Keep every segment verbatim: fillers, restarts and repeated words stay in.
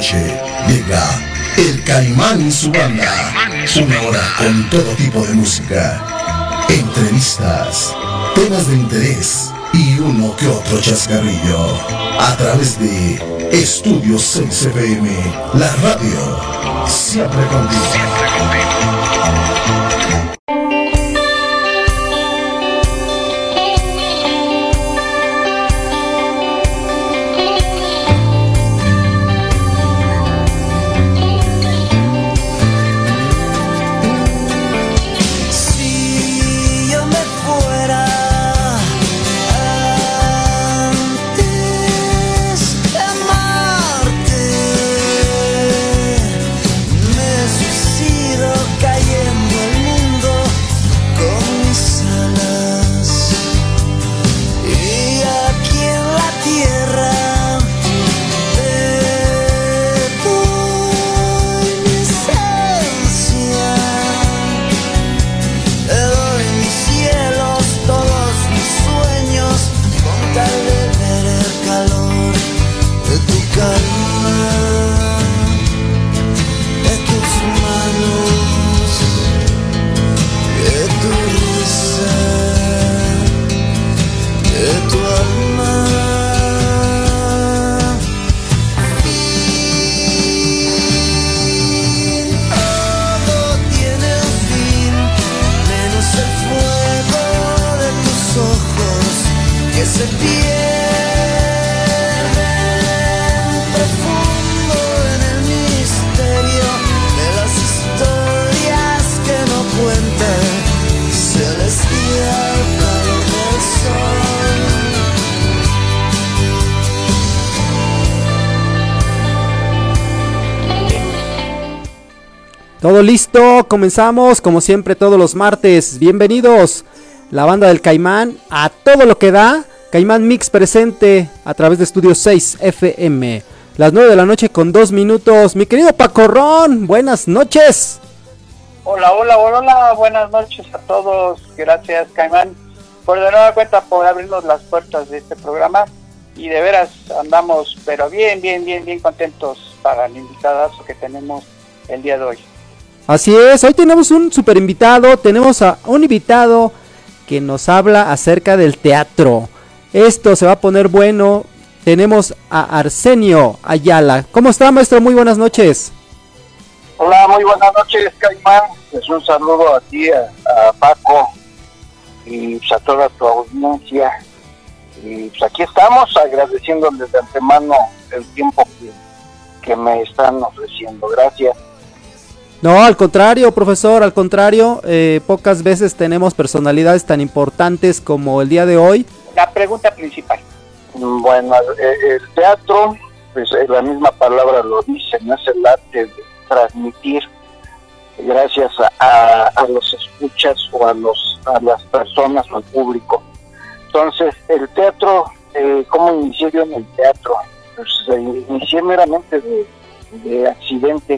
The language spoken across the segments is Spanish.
noche llega El Caimán y su banda. Una hora con todo tipo de música, entrevistas, temas de interés y uno que otro chascarrillo. A través de Estudio seis F M, la radio siempre contigo. Siempre contigo. Todo listo, comenzamos como siempre todos los martes. Bienvenidos, la banda del Caimán, a todo lo que da. Caimán Mix presente a través de Estudio seis F M. Las nueve de la noche con dos minutos. Mi querido Paco Ron, buenas noches. Hola, hola, hola, hola, buenas noches a todos. Gracias, Caimán, por de nueva cuenta por abrirnos las puertas de este programa. Y de veras andamos, pero bien, bien, bien, bien contentos para el invitadazo que tenemos el día de hoy. Así es, hoy tenemos un super invitado, tenemos a un invitado que nos habla acerca del teatro. Esto se va a poner bueno. Tenemos a Arsenio Ayala. ¿Cómo está, maestro? Muy buenas noches. Hola, muy buenas noches, Caimán. Pues un saludo a ti, a, a Paco y pues a toda tu audiencia. Y pues aquí estamos agradeciéndoles de antemano el tiempo que, que me están ofreciendo. Gracias. No, al contrario, profesor, al contrario, eh, pocas veces tenemos personalidades tan importantes como el día de hoy. La pregunta principal. Bueno, el teatro, pues la misma palabra lo dice, no es el arte de transmitir gracias a, a, a los escuchas o a los a las personas o al público. Entonces, el teatro, eh, ¿cómo inicié yo en el teatro? Pues eh, inicié meramente de, de accidente,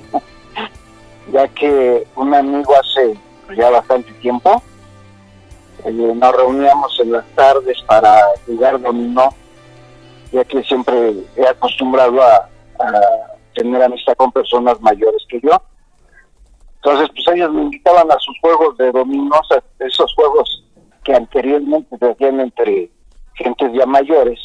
ya que un amigo hace ya bastante tiempo eh, nos reuníamos en las tardes para jugar dominó, ya que siempre he acostumbrado a, a tener amistad con personas mayores que yo. Entonces, pues ellos me invitaban a sus juegos de dominó, esos juegos que anteriormente se hacían entre gentes ya mayores.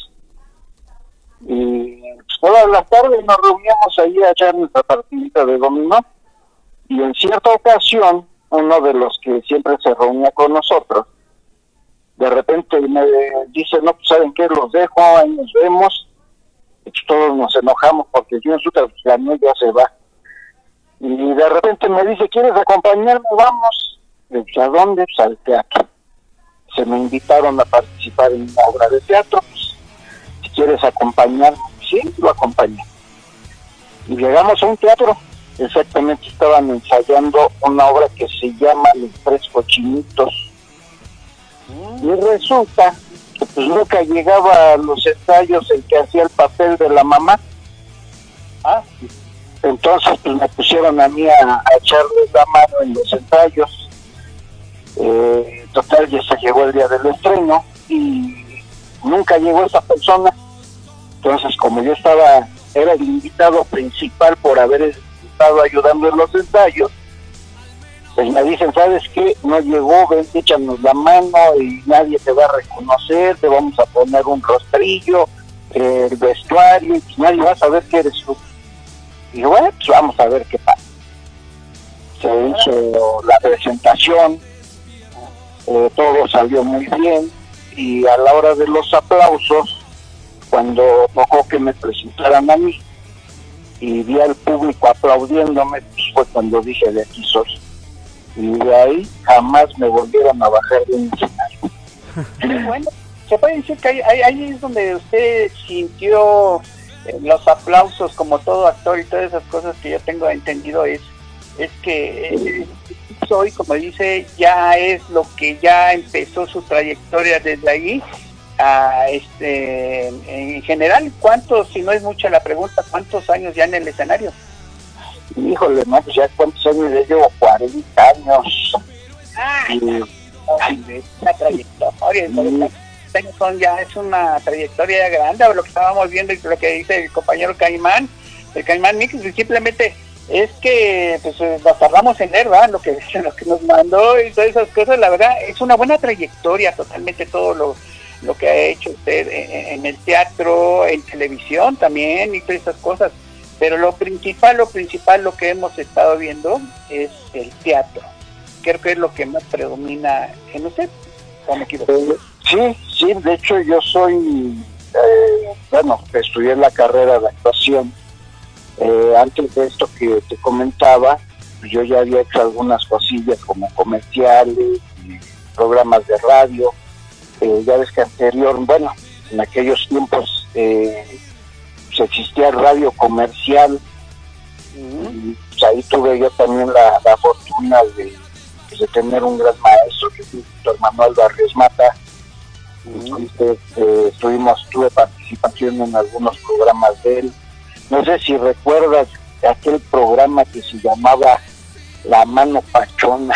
Y pues todas las tardes nos reuníamos ahí a echar nuestra partidita de dominó. Y en cierta ocasión, uno de los que siempre se reunía con nosotros, de repente me dice, no, pues ¿saben qué? Los dejo, ahí nos vemos. Y pues todos nos enojamos porque yo en su pues ganó, ya se va. Y de repente me dice, ¿quieres acompañarme? Vamos. Y pues, ¿a dónde? Pues al teatro. Se me invitaron a participar en una obra de teatro. Pues, si quieres acompañarme, sí, lo acompañé. Y llegamos a un teatro. Exactamente, estaban ensayando una obra que se llama Los Tres Cochinitos. Y resulta que pues nunca llegaba a los ensayos el que hacía el papel de la mamá. Ah, entonces pues me pusieron a mí a, a echarles la mano en los ensayos. Eh, total, ya se llegó el día del estreno y nunca llegó esa persona. Entonces, como yo estaba era el invitado principal por haber estado ayudando en los ensayos, pues me dicen, ¿sabes qué? No llegó, ven, échanos la mano y nadie te va a reconocer, te vamos a poner un rostrillo, eh, el vestuario, y pues nadie va a saber que eres tú. Y bueno, pues vamos a ver qué pasa. Se hizo la presentación, eh, todo salió muy bien, y a la hora de los aplausos, cuando tocó que me presentaran a mí, y vi al público aplaudiéndome, pues fue cuando dije, de aquí soy. Y de ahí jamás me volvieron a bajar de un escenario. Bueno, se puede decir que ahí, ahí, ahí es donde usted sintió eh, los aplausos, como todo actor y todas esas cosas que yo tengo entendido, es, es que eh, soy, como dice, ya es lo que ya empezó su trayectoria desde ahí. A este, en general, ¿cuántos, si no es mucha la pregunta, cuántos años ya en el escenario? Híjole, no, pues ya cuántos años, ya llevo cuarenta años. Ah, y, ay, una trayectoria, mm. son ya, es una trayectoria grande, lo que estábamos viendo y lo que dice el compañero Caimán, el Caimán Mix, simplemente es que pues nos tardamos en leer, ¿verdad? Lo que, lo que nos mandó y todas esas cosas, la verdad, es una buena trayectoria totalmente todo lo, lo que ha hecho usted en, en el teatro, en televisión también y todas esas cosas. Pero lo principal, lo principal, lo que hemos estado viendo es el teatro. Creo que es lo que más predomina en usted, ¿o me equivoco? Eh, sí, sí, de hecho yo soy, eh, bueno, estudié la carrera de actuación. Eh, antes de esto que te comentaba, yo ya había hecho algunas cosillas como comerciales y programas de radio. Eh, ya ves que anterior, bueno, en aquellos tiempos... Eh, pues existía radio comercial, uh-huh. y pues ahí tuve yo también la, la fortuna de, pues, de tener un gran maestro que es Víctor Manuel Barrios Mata. Uh-huh. Entonces eh, tuvimos, tuve participación en algunos programas de él. No sé si recuerdas aquel programa que se llamaba La Mano Pachona,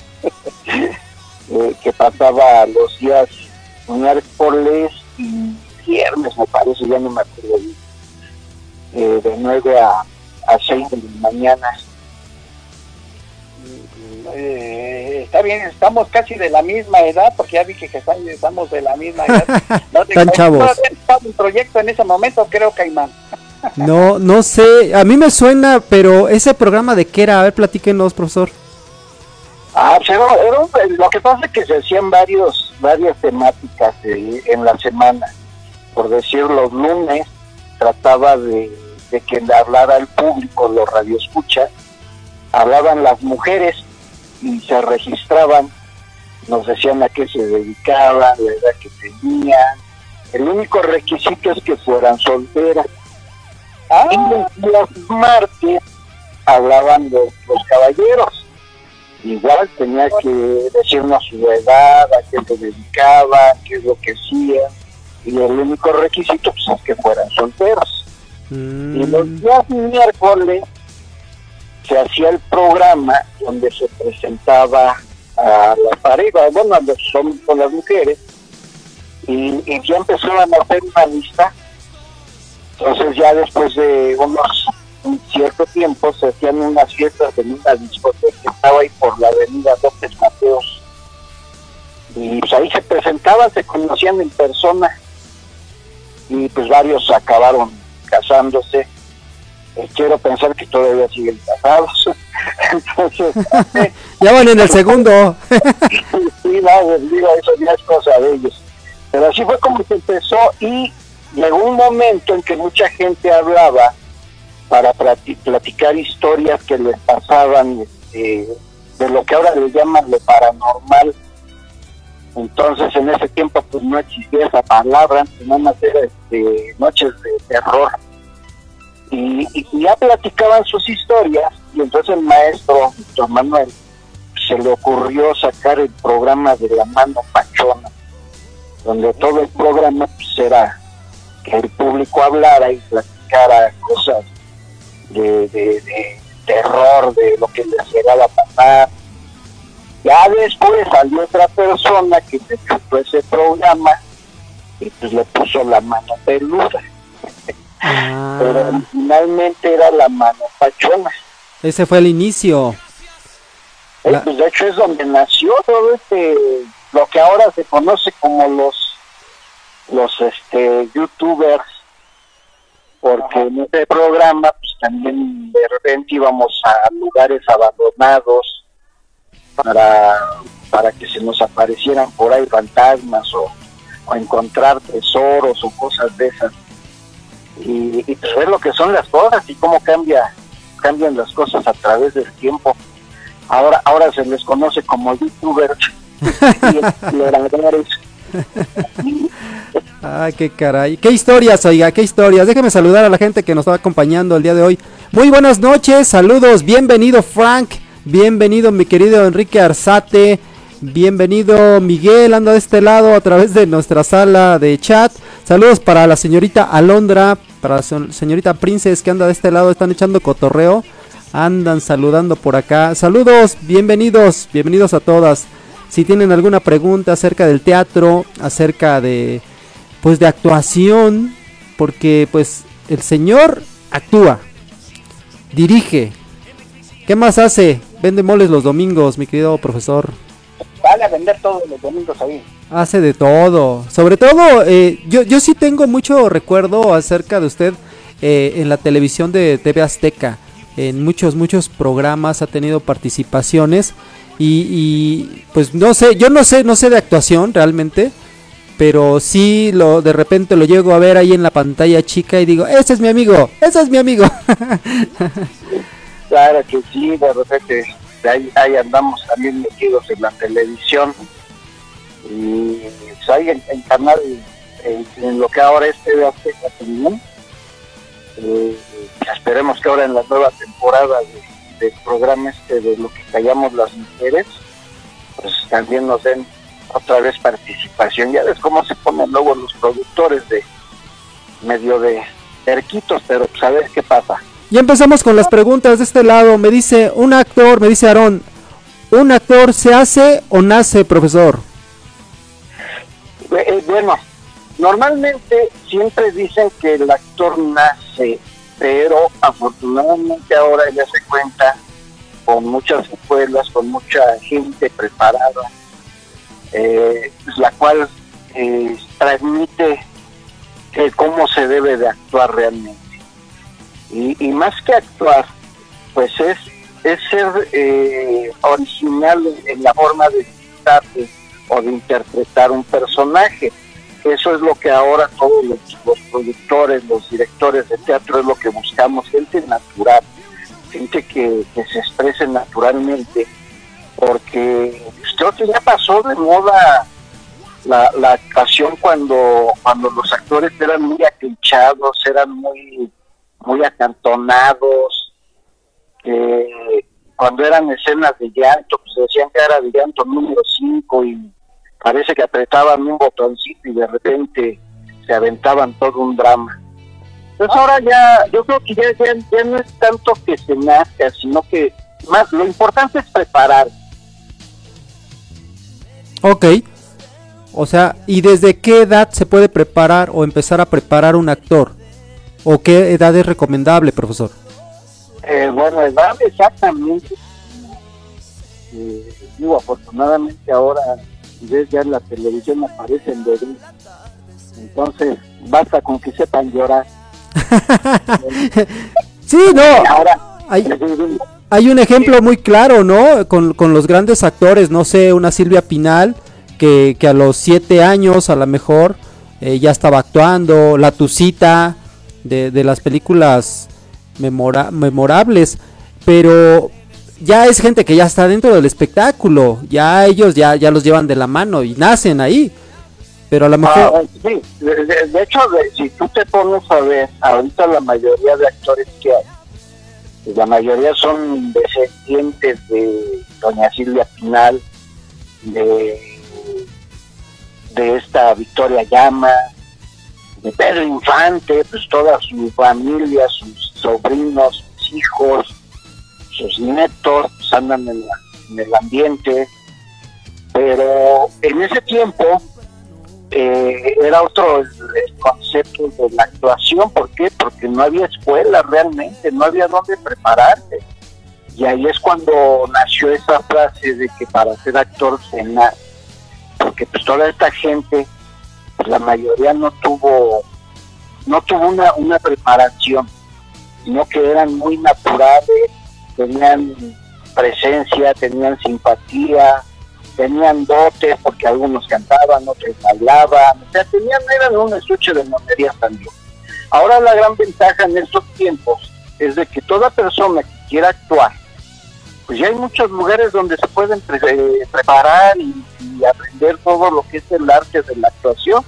eh, que pasaba los días miércoles y viernes, me parece, ya no me acuerdo bien. Eh, de nueve a seis de la mañana. Eh, está bien, estamos casi de la misma edad, porque ya vi que estamos de la misma edad. No te Están chavos. ¿Estaba un proyecto en ese momento, creo, Caimán? No, no sé, a mí me suena, pero ese programa de qué era, a ver, platíquenos, profesor. Ah, pues era, era, lo que pasa es que se hacían varios, varias temáticas eh, en la semana. Por decir, los lunes trataba de, de que le hablara al público, los radioescuchas, hablaban las mujeres y se registraban, nos decían a qué se dedicaban, la edad que tenían. El único requisito es que fueran solteras. Ah. Y los martes hablaban los, los caballeros. Igual tenía que decirnos su edad, a qué se dedicaban, qué es lo que hacían. Y el único requisito pues, es que fueran solteros. Mm. Y los días miércoles se hacía el programa donde se presentaba a la pareja, bueno, a los hombres con las mujeres, y, y ya empezaban a hacer una lista. Entonces ya después de unos un cierto tiempo se hacían unas fiestas en una discoteca que estaba ahí por la avenida López Mateos, y pues ahí se presentaban, se conocían en persona, y pues varios acabaron casándose. Eh, quiero pensar que todavía siguen casados. Entonces eh, ya van en el segundo. Sí, no, digo, eso ya es cosa de ellos. Pero así fue como se empezó, y llegó un momento en que mucha gente hablaba para platicar historias que les pasaban, eh, de lo que ahora le llaman lo paranormal. Entonces en ese tiempo pues no existía esa palabra, sino más era este, noches de terror, y, y ya platicaban sus historias. Y entonces el maestro Víctor Manuel se le ocurrió sacar el programa de La Mano Pachona, donde todo el programa pues era que el público hablara y platicara cosas de, de, de terror, de lo que les llegaba a pasar. Ya después salió otra persona que se chutó ese programa y pues le puso La Mano Peluda. Ah. Pero originalmente era La Mano Pachona. Ese fue el inicio. Eh, La... pues de hecho es donde nació todo este, lo que ahora se conoce como los, los este, youtubers, porque en este programa pues también de repente íbamos a lugares abandonados para, para que se nos aparecieran por ahí fantasmas o, o encontrar tesoros o cosas de esas. Y, y pues ver lo que son las cosas y cómo cambia cambian las cosas a través del tiempo. Ahora ahora se les conoce como youtubers y exploradores. Ay, qué caray. Qué historias, oiga, qué historias. Déjeme saludar a la gente que nos está acompañando el día de hoy. Muy buenas noches, saludos. Bienvenido Frank, bienvenido mi querido Enrique Arzate, bienvenido Miguel, anda de este lado a través de nuestra sala de chat. Saludos para la señorita Alondra, para la señorita Princess que anda de este lado, están echando cotorreo. Andan saludando por acá. Saludos, bienvenidos, bienvenidos a todas. Si tienen alguna pregunta acerca del teatro, acerca de pues de actuación, porque pues el señor actúa, dirige. ¿Qué más hace? Vende moles los domingos, mi querido profesor. Vale a vender todos los domingos ahí. Hace de todo. Sobre todo, eh, yo, yo sí tengo mucho recuerdo acerca de usted eh, en la televisión de T V Azteca. En muchos, muchos programas ha tenido participaciones. Y, y pues no sé, yo no sé, no sé de actuación realmente. Pero sí, lo de repente lo llego a ver ahí en la pantalla chica y digo, ese es mi amigo, ese es mi amigo. Claro que sí, de repente ahí, ahí andamos también metidos en la televisión. Y pues ahí en, en canal, en, en lo que ahora es T V Azteca también. Eh, esperemos que ahora en la nueva temporada de, del programa este de Lo que callamos las mujeres, pues también nos den otra vez participación. Ya ves cómo se ponen luego los productores de medio de cerquitos, pero pues a ver qué pasa. Ya empezamos con las preguntas de este lado. Me dice un actor, me dice Aarón, ¿un actor se hace o nace, profesor? Eh, bueno, normalmente siempre dicen que el actor nace, pero afortunadamente ahora ya se cuenta con muchas escuelas, con mucha gente preparada, eh, la cual eh, transmite eh, cómo se debe de actuar realmente. Y, y más que actuar, pues es, es ser eh, original en la forma de dictarse o de interpretar un personaje. Eso es lo que ahora todos los, los productores, los directores de teatro es lo que buscamos, gente natural, gente que, que se exprese naturalmente, porque creo que ya pasó de moda la, la actuación cuando, cuando los actores eran muy aclichados, eran muy, muy acantonados, que cuando eran escenas de llanto, pues decían que era de llanto número cinco y parece que apretaban un botoncito y de repente se aventaban todo un drama. Entonces ahora ya, yo creo que ya, ya, ya no es tanto que se nazca, sino que más lo importante es preparar. Ok, o sea, ¿y desde qué edad se puede preparar o empezar a preparar un actor? ¿O qué edad es recomendable, profesor? Eh, bueno, edad exactamente. Eh, digo, afortunadamente ahora ves ya en la televisión aparecen bebés, entonces basta con que sepan llorar. Sí, no, ahora hay, hay un ejemplo muy claro, ¿no? Con, con los grandes actores, no sé, una Silvia Pinal, que, que a los siete años a lo mejor eh, ya estaba actuando, la Tucita, de, de las películas memora, memorables, pero ya es gente que ya está dentro del espectáculo, ya ellos ya, ya los llevan de la mano y nacen ahí, pero a lo mejor... Ah, sí, de, de, de hecho, de, si tú te pones a ver, ahorita la mayoría de actores que hay, la mayoría son descendientes de doña Silvia Pinal, de, de esta Victoria Llama, de Pedro Infante, pues toda su familia, sus sobrinos, sus hijos, sus nietos, pues andan en, la, en el ambiente, pero en ese tiempo eh, era otro conceptos de la actuación. ¿Por qué? Porque no había escuela realmente, no había dónde prepararse. Y ahí es cuando nació esa frase de que para ser actor se nace. Porque pues toda esta gente, pues la mayoría no tuvo, no tuvo una, una preparación, sino que eran muy naturales, tenían presencia, tenían simpatía, tenían dotes, porque algunos cantaban, otros bailaban, o sea, tenían, eran un estuche de monerías también. Ahora la gran ventaja en estos tiempos es de que toda persona que quiera actuar, pues ya hay muchos lugares donde se pueden pre- eh, preparar y, y aprender todo lo que es el arte de la actuación.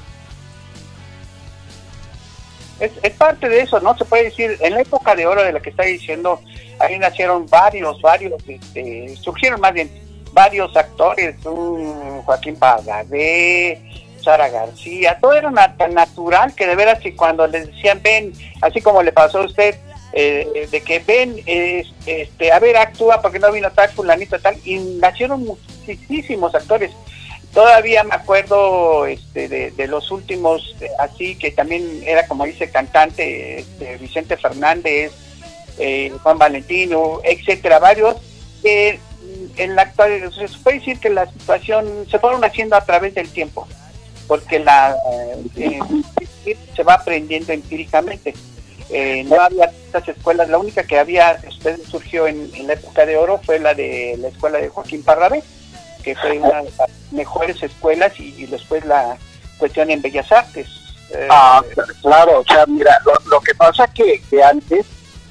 Es, es parte de eso, ¿no? Se puede decir, en la época de oro de la que está diciendo, ahí nacieron varios, varios, este, surgieron más bien varios actores, un Joaquín Pardavé, Sara García, todo era na- tan natural que de veras que cuando les decían ven, así como le pasó a usted, eh, de que ven, eh, este, a ver, actúa porque no vino tal fulanito tal, y nacieron muchísimos actores. Todavía me acuerdo este, de, de los últimos, así que también era como dice cantante, este, Vicente Fernández, eh, Juan Valentino, etcétera, varios que en la actualidad se puede decir que la situación se fueron haciendo a través del tiempo, porque la eh, eh, se va aprendiendo empíricamente. Eh, no había estas escuelas, la única que había después surgió en, en la época de oro fue la de la escuela de Joaquín Pardavé, que fue una de las mejores escuelas, y, y después la cuestión en Bellas Artes. Eh, ah, claro, o sea, mira, lo, lo que pasa que, que antes,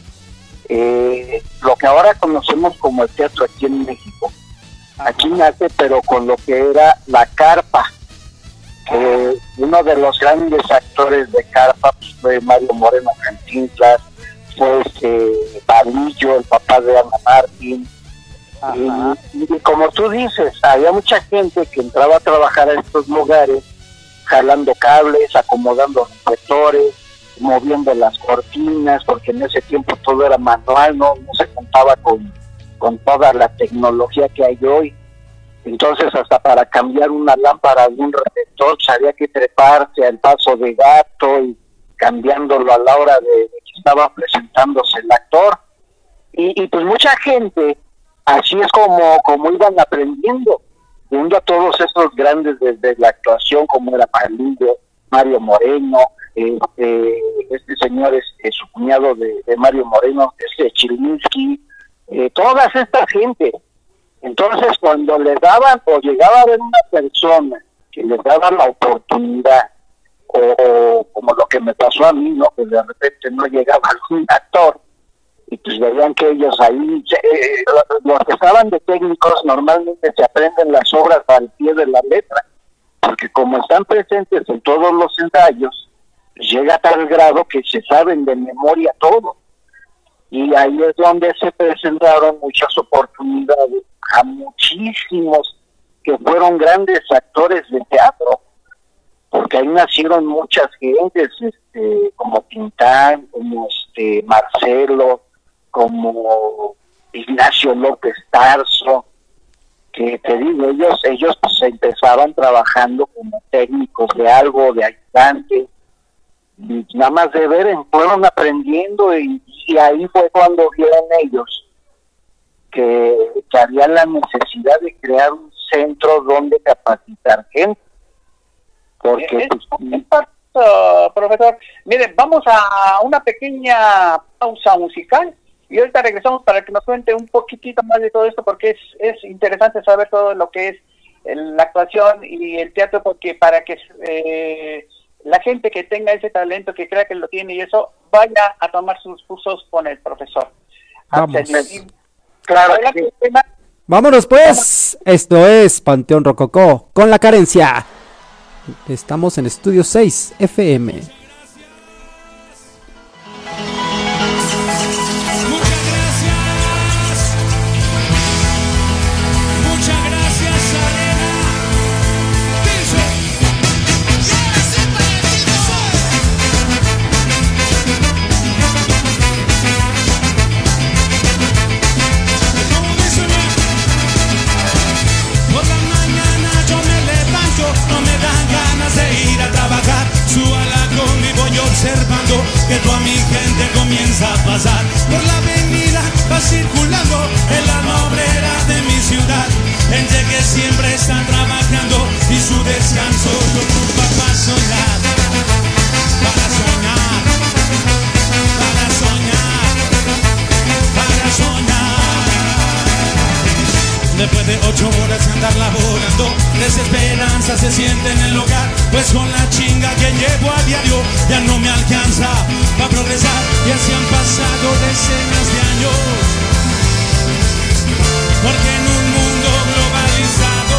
eh, lo que ahora conocemos como el teatro aquí en México, aquí nace pero con lo que era la carpa, que uno de los grandes actores de carpa pues, fue Mario Moreno Cantinflas, fue este Palillo, el papá de Ana Martín. Y, y como tú dices, había mucha gente que entraba a trabajar a estos lugares jalando cables, acomodando reflectores, moviendo las cortinas, porque en ese tiempo todo era manual, no, no se contaba con, con toda la tecnología que hay hoy. Entonces hasta para cambiar una lámpara de un reflector pues, había que treparse al paso de gato y cambiándolo a la hora de, de que estaba presentándose el actor. Y, y pues mucha gente así es como, como iban aprendiendo, viendo a todos esos grandes desde la actuación, como era Palillo, Mario Moreno, eh, eh, este señor es eh, su cuñado de, de Mario Moreno, este Chilinsky, eh, todas estas gente. Entonces cuando les daban o llegaba a ver una persona que les daba la oportunidad, o, o como lo que me pasó a mí, ¿no? Que de repente no llegaba algún actor, y pues veían que ellos ahí, eh, los que estaban de técnicos normalmente se aprenden las obras al pie de la letra, porque como están presentes en todos los ensayos, pues llega a tal grado que se saben de memoria todo, y ahí es donde se presentaron muchas oportunidades a muchísimos que fueron grandes actores de teatro, porque ahí nacieron muchas gentes, este, como Tintán, como este Marcelo, como Ignacio López Tarso, que te digo, ellos ellos pues empezaban trabajando como técnicos de algo, de ayudante, y nada más de ver, fueron aprendiendo, y, y ahí fue cuando vieron ellos que, que había la necesidad de crear un centro donde capacitar gente, porque es, pues, es parte, profesor. Miren, vamos a una pequeña pausa musical y ahorita regresamos para que nos cuente un poquitito más de todo esto, porque es, es interesante saber todo lo que es el, la actuación y el teatro, porque para que eh, la gente que tenga ese talento, que crea que lo tiene y eso, vaya a tomar sus cursos con el profesor. Vamos. claro, Vámonos pues, esto es Panteón Rococó con la carencia. Estamos en Estudio seis F M. No me dan ganas de ir a trabajar, subo a la casa se siente en el hogar, pues con la chinga que llevo a diario ya no me alcanza para progresar, y así han pasado decenas de años, porque en un mundo globalizado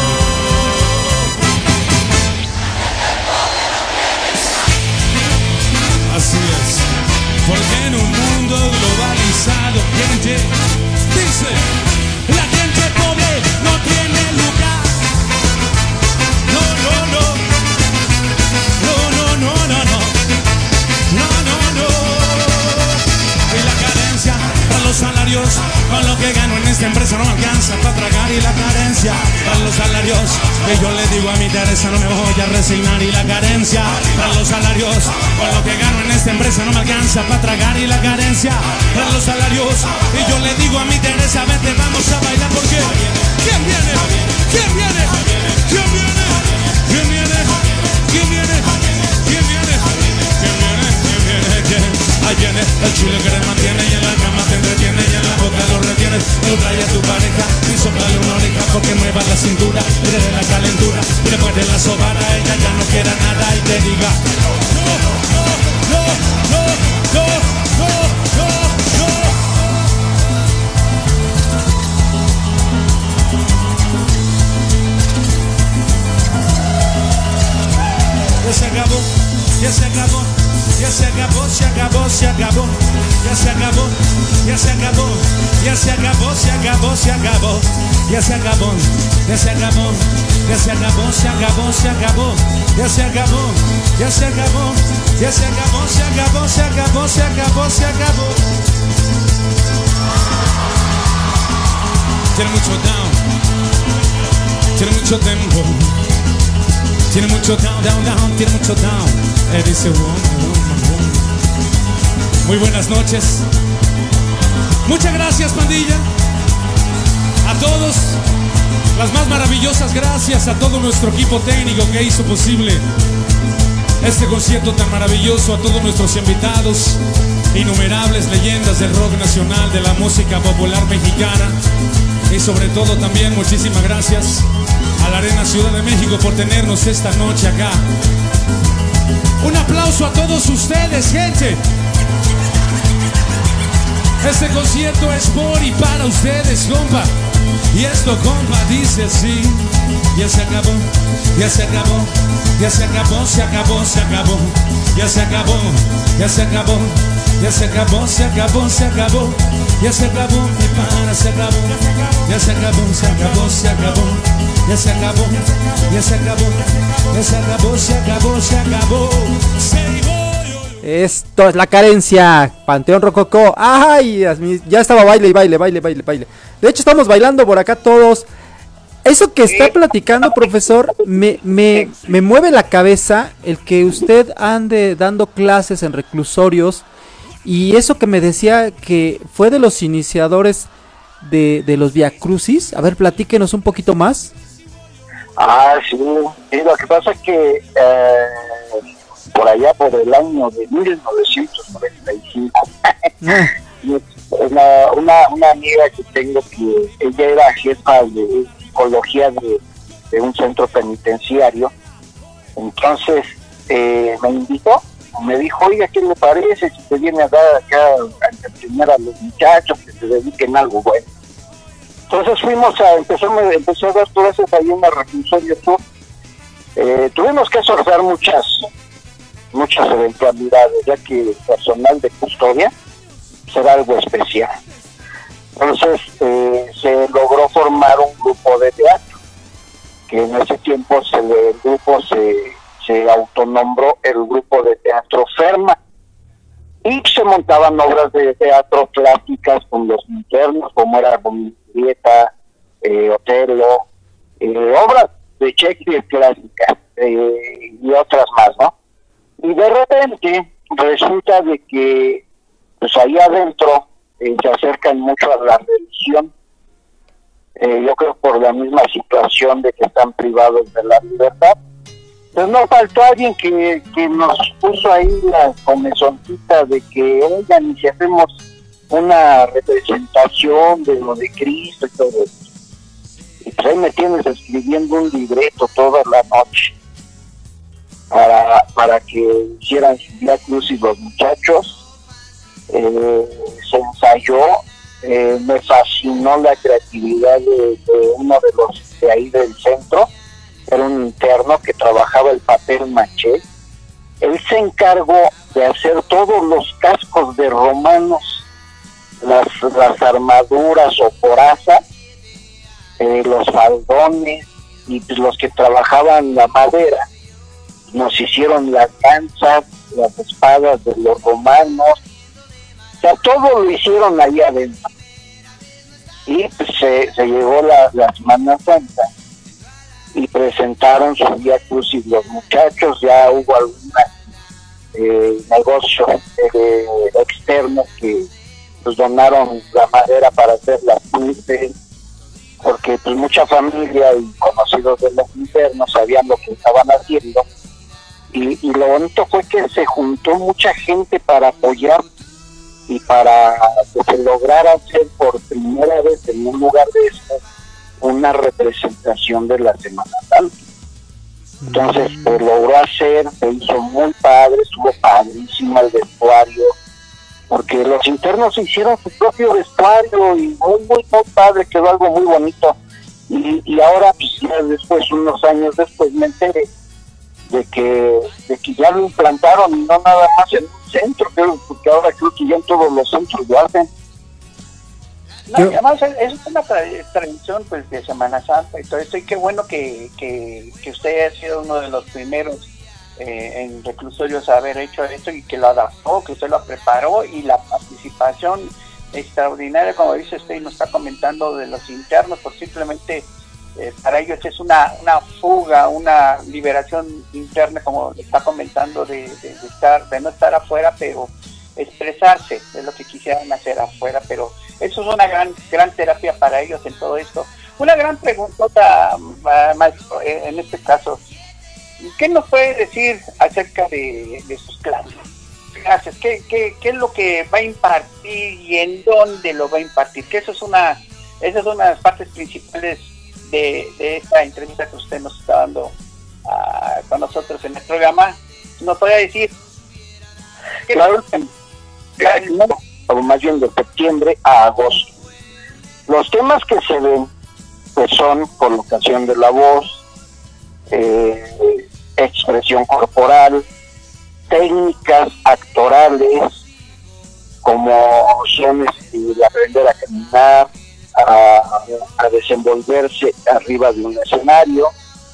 así es, porque en un mundo globalizado, gente, dice, la gente pobre no tiene lugar. No, no, no. No, no, no, no, no. No, no, no. Y la carencia para los salarios, con lo que gano en esta empresa no me alcanza para tragar, y la carencia para los salarios, que yo le digo a mi Teresa no me voy a resignar, y la carencia para los salarios, con lo que gano en esta empresa no me alcanza para tragar, y la carencia para los salarios, y yo le digo a mi Teresa vete vamos a bailar, porque ¿quién viene? ¿Quién viene? ¿Quién viene? ¿Quién viene? ¿Quién viene? ¿Quién viene? ¿Quién viene? ¿Quién viene? ¿Quién? Ahí viene el chule que te mantiene, y en la cama te entretiene, y en la boca lo retienes. Tú traes a tu pareja y soplale una oreja, porque mueva la cintura y desde la calentura, y después de la sobada ella ya no quiera nada y te diga no, no, no, no, no, no, no, no, no. Ya se acabó, ya se acabó, ya se acabó, se acabó, se acabó, ya se acabó, ya se acabó, ya se acabó, se acabó, se acabó, ya se acabó, ya se acabó, ya se acabó, se acabó, se acabó, ya se acabó, ya se acabó, ya se acabó, se acabó, se acabó, se acabó, se acabó. Tiene mucho down, tiene mucho tempo. Tiene mucho down, down, down, tiene mucho down. Él dice, woman, woman, woman. Muy buenas noches. Muchas gracias, pandilla. A todos, las más maravillosas gracias a todo nuestro equipo técnico que hizo posible este concierto tan maravilloso, a todos nuestros invitados, innumerables leyendas del rock nacional, de la música popular mexicana, y sobre todo también muchísimas gracias a la Arena Ciudad de México por tenernos esta noche acá. Un aplauso a todos ustedes, gente. Este concierto es por y para ustedes, compa. Y esto, compa, dice así. Ya se acabó, ya se acabó, ya se acabó, se acabó, se acabó. Ya se acabó, ya se acabó, ya se acabó, se acabó, se acabó. Ya se acabó, mi pana, se acabó. Ya se acabó, se acabó, se acabó. Ya se acabó, ya se acabó, ya se acabó, se acabó, se acabó. Esto es la carencia, Panteón Rococó. Ay, ya estaba baile y baile, baile, baile, baile. De hecho estamos bailando por acá todos. Eso que está platicando, profesor, me, me, me mueve la cabeza el que usted ande dando clases en reclusorios. Y eso que me decía que fue de los iniciadores de, de los Viacrucis. A ver, platíquenos un poquito más. Ah, sí, sí, lo que pasa es que eh, por allá por el año de mil novecientos noventa y cinco una, una, una amiga que tengo, que ella era jefa de psicología de, de un centro penitenciario, entonces eh, me invitó, me dijo, oiga, ¿qué le parece si te viene a dar acá a entretener a los muchachos que se dediquen a algo bueno? Entonces fuimos a, empezamos, empezó a dar clases ahí en la reclusorio sur. Eh, tuvimos que sortear muchas, muchas eventualidades, ya que el personal de custodia será algo especial. Entonces eh, se logró formar un grupo de teatro, que en ese tiempo se, el grupo se, se autonombró el grupo de teatro Ferma, y se montaban obras de teatro clásicas con los internos, como era Julieta, eh, Otelo, eh, obras de Shakespeare clásicas eh, y otras más, ¿no? Y de repente resulta de que pues ahí adentro eh, se acercan mucho a la religión, eh, yo creo por la misma situación de que están privados de la libertad. Pues no faltó alguien que, que nos puso ahí la comezoncita de que, oigan, y si hacemos una representación de lo de Cristo y todo eso. Y pues ahí me tienes escribiendo un libreto toda la noche para, para que hicieran su Vía Crucis los muchachos. Eh, se ensayó, eh, me fascinó la creatividad de, de uno de los de ahí del centro, era un interno que trabajaba el papel maché. Él se encargó de hacer todos los cascos de romanos, las, las armaduras o corazas, eh, los faldones, y pues los que trabajaban la madera nos hicieron las lanzas, las espadas de los romanos. O sea, todo lo hicieron ahí adentro. Y pues se, se llegó la, la Semana Santa y presentaron su Vía Crucis los muchachos. Ya hubo algunos eh, negocios eh, externos que pues donaron la madera para hacer las cruces, porque pues mucha familia y conocidos de los internos sabían lo que estaban haciendo. Y, y lo bonito fue que se juntó mucha gente para apoyar y para que se lograra hacer por primera vez en un lugar de esto una representación de la Semana Santa. Entonces se logró hacer, se hizo muy padre, estuvo padrísimo el vestuario, porque los internos hicieron su propio vestuario y muy, muy, muy padre, quedó algo muy bonito. Y, y ahora, pues ya después, unos años después, me enteré de que, de que ya lo implantaron y no nada más en un centro, creo, porque ahora creo que ya en todos los centros lo hacen. No, y además es una tra- tradición pues de Semana Santa y todo esto, y qué bueno que, que, que usted haya sido uno de los primeros eh, en reclusorios a haber hecho esto y que lo adaptó, que usted lo preparó, y la participación extraordinaria, como dice usted y nos está comentando, de los internos, por simplemente eh, para ellos es una, una fuga, una liberación interna, como le está comentando, de, de, de estar, de no estar afuera, pero expresarse de lo que quisieran hacer afuera. Pero eso es una gran gran terapia para ellos en todo esto. Una gran preguntota, maestro, en este caso, ¿qué nos puede decir acerca de, de sus clases? Gracias. ¿Qué, qué, ¿Qué es lo que va a impartir y en dónde lo va a impartir? Que eso es una, esa es una de las partes principales de, de esta entrevista que usted nos está dando uh, con nosotros en el programa. ¿Nos puede decir? Claro, claro, o más bien de septiembre a agosto. Los temas que se ven pues son colocación de la voz, eh, expresión corporal, técnicas actorales, como son este, de aprender a caminar, a, a desenvolverse arriba de un escenario.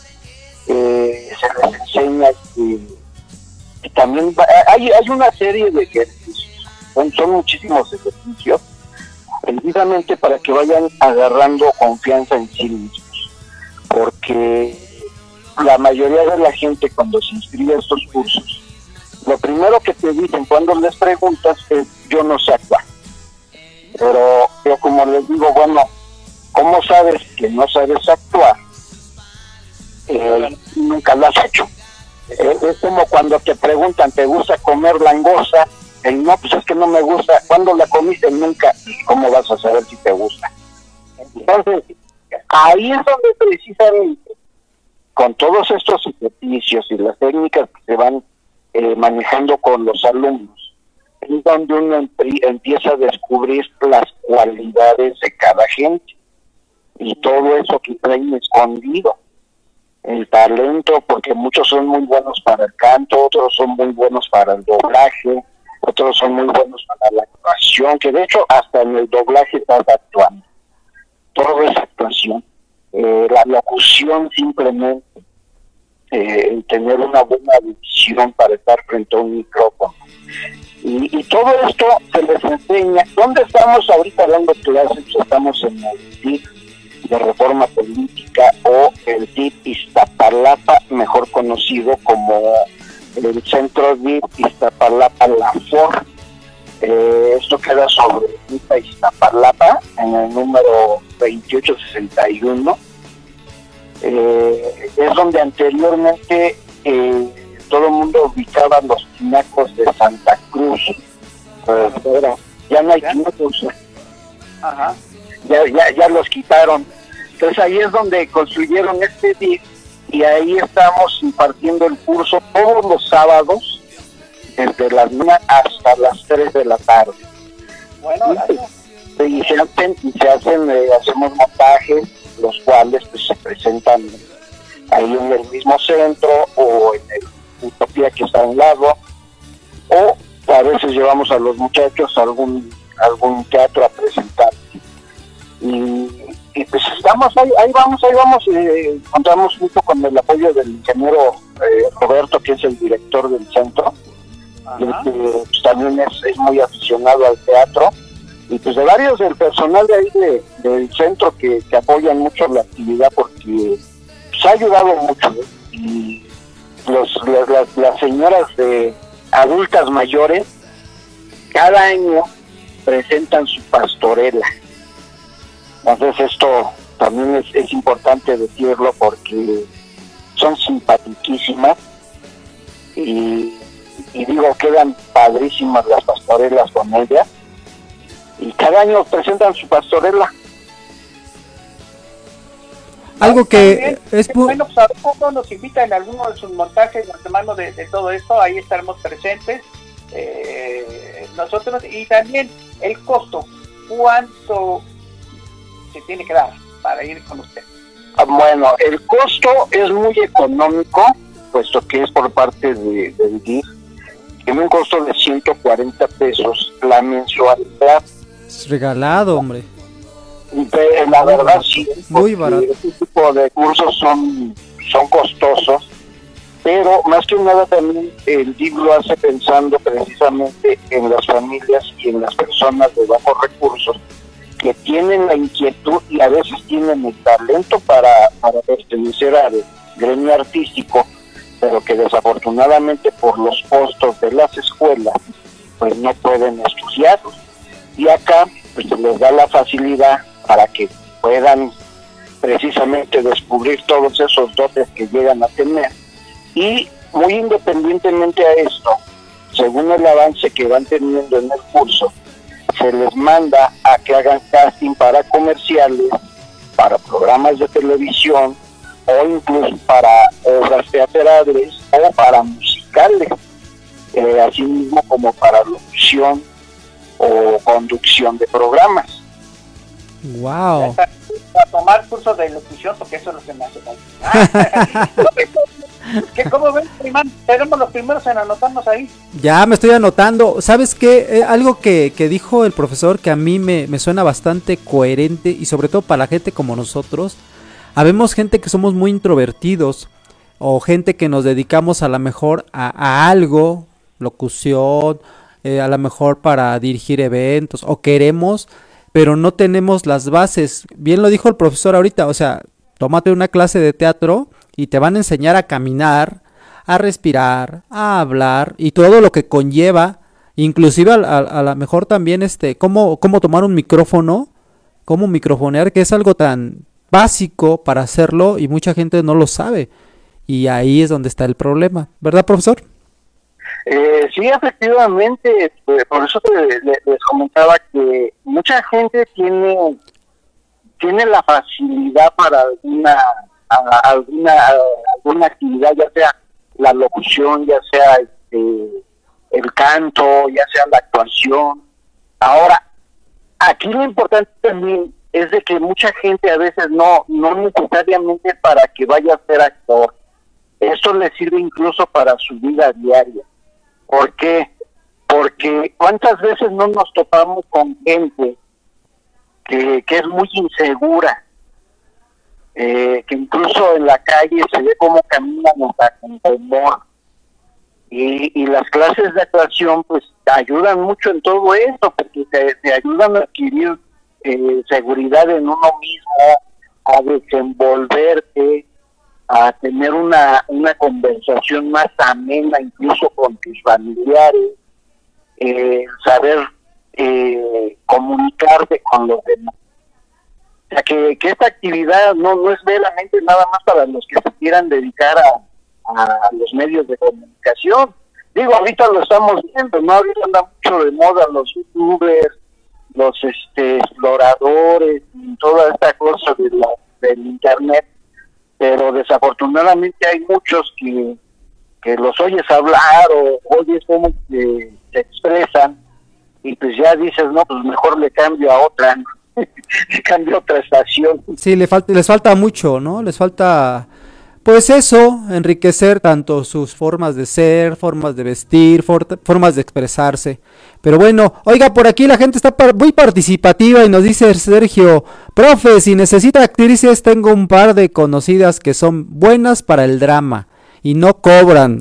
Eh, se les enseña que y también va, hay, hay una serie de ejercicios, son, son muchísimos ejercicios, precisamente para que vayan agarrando confianza en sí mismos, porque la mayoría de la gente cuando se inscribe a estos cursos, lo primero que te dicen cuando les preguntas es: yo no sé actuar. Pero yo como les digo, bueno, ¿cómo sabes que no sabes actuar? Eh, nunca lo has hecho. Es como cuando te preguntan, ¿te gusta comer langosta? Y no, pues es que no me gusta. ¿Cuándo la comiste? Nunca. ¿Cómo vas a saber si te gusta? Entonces, ahí es donde precisamente, con todos estos ejercicios y las técnicas que se van eh, manejando con los alumnos, es donde uno empie- empieza a descubrir las cualidades de cada gente y todo eso que traen escondido. El talento, porque muchos son muy buenos para el canto, otros son muy buenos para el doblaje, otros son muy buenos para la actuación, que de hecho hasta en el doblaje estás actuando. Todo es actuación. Eh, la locución simplemente, eh, el tener una buena visión para estar frente a un micrófono. Y, y todo esto se les enseña. ¿Dónde estamos ahorita dando clases? Estamos en el T I C de Reforma Política, o el T I P Iztapalapa, mejor conocido como el Centro D I P Iztapalapa La FOR. Eh, esto queda sobre Iztapalapa, en el número veintiocho sesenta y uno. Eh, es donde anteriormente eh, todo el mundo ubicaba los tinacos de Santa Cruz. Pues, ahora ya no hay tinacos. Ajá. Ya, ya, ya los quitaron. Entonces ahí es donde construyeron este D I F y ahí estamos impartiendo el curso todos los sábados, desde las nueve hasta las tres de la tarde. Bueno, y, y se hacen, y se hacen eh, hacemos montajes, los cuales pues se presentan ahí en el mismo centro o en el Utopía que está a un lado, o a veces llevamos a los muchachos a algún algún teatro a presentar. Y, y pues estamos ahí, ahí vamos, ahí vamos, eh, contamos mucho con el apoyo del ingeniero eh, Roberto, que es el director del centro, y que pues, también es, es muy aficionado al teatro, y pues de varios del personal de ahí de, del centro que, que apoyan mucho la actividad, porque pues, ha ayudado mucho, ¿eh? Y los, las, las, las señoras de adultas mayores cada año presentan su pastorela. Entonces esto también es, es importante decirlo porque son simpaticísimas y, y digo, quedan padrísimas las pastorelas con ellas y cada año presentan su pastorela. Algo que También, es bu- bueno, pues a ver cómo nos invitan en alguno de sus montajes de antemano de, de todo esto, ahí estaremos presentes eh, nosotros. Y también el costo, ¿cuánto se tiene que dar para ir con usted? Bueno, el costo es muy económico, puesto que es por parte de, del D I F, tiene un costo de ciento cuarenta pesos la mensualidad. es regalado, hombre. De, la verdad sí, Muy barato. este tipo de cursos son, son costosos, pero más que nada también el D I F lo hace pensando precisamente en las familias y en las personas de bajos recursos que tienen la inquietud y a veces tienen el talento para, para pertenecer al gremio artístico, pero que desafortunadamente por los costos de las escuelas pues no pueden estudiar, y acá pues se les da la facilidad para que puedan precisamente descubrir todos esos dotes que llegan a tener. Y muy independientemente a esto, según el avance que van teniendo en el curso, se les manda a que hagan casting para comerciales, para programas de televisión o incluso para obras teatrales o para musicales, eh, así mismo como para locución o conducción de programas. Wow. A tomar cursos de locución, porque eso es lo que me hace falta. ¿Qué, ¿Cómo ven, Caimán? Seremos los primeros en anotarnos ahí. Ya me estoy anotando. ¿Sabes qué? Eh, algo que, que dijo el profesor que a mí me, me suena bastante coherente, y sobre todo para la gente como nosotros. Habemos gente que somos muy introvertidos, o gente que nos dedicamos a lo mejor a, a algo, locución, eh, a lo mejor para dirigir eventos, o queremos, pero no tenemos las bases. Bien lo dijo el profesor ahorita, o sea, tómate una clase de teatro y te van a enseñar a caminar, a respirar, a hablar y todo lo que conlleva, inclusive a, a, a lo mejor también este, cómo, cómo tomar un micrófono, cómo microfonear, que es algo tan básico para hacerlo y mucha gente no lo sabe. Y ahí es donde está el problema, ¿verdad, profesor? Eh, sí, efectivamente, pues, por eso te, le, les comentaba que mucha gente tiene tiene la facilidad para alguna a, alguna a, alguna actividad, ya sea la locución, ya sea este, el canto, ya sea la actuación. Ahora, aquí lo importante también es de que mucha gente a veces no no necesariamente para que vaya a ser actor. Esto le sirve incluso para su vida diaria. ¿Por qué? Porque cuántas veces no nos topamos con gente que, que es muy insegura, eh, que incluso en la calle se ve cómo caminan hasta con temor, y, y las clases de actuación pues te ayudan mucho en todo eso, porque te, te ayudan a adquirir eh, seguridad en uno mismo, a desenvolverte, a tener una, una conversación más amena incluso con tus familiares, eh, saber eh, comunicarte con los demás. O sea, que, que esta actividad no, no es meramente nada más para los que se quieran dedicar a, a los medios de comunicación. Digo, ahorita lo estamos viendo, ¿no? Ahorita anda mucho de moda los youtubers, los este exploradores, y toda esta cosa de la del internet, pero desafortunadamente hay muchos que, que los oyes hablar o oyes cómo se, se expresan y pues ya dices, no, pues mejor le cambio a otra, ¿no? Le cambio a otra estación. Sí, le falta, les falta mucho, ¿no? Les falta, pues eso, enriquecer tanto sus formas de ser, formas de vestir, for- formas de expresarse. Pero bueno, oiga, por aquí la gente está par- muy participativa y nos dice Sergio, profe, si necesita actrices, tengo un par de conocidas que son buenas para el drama y no cobran.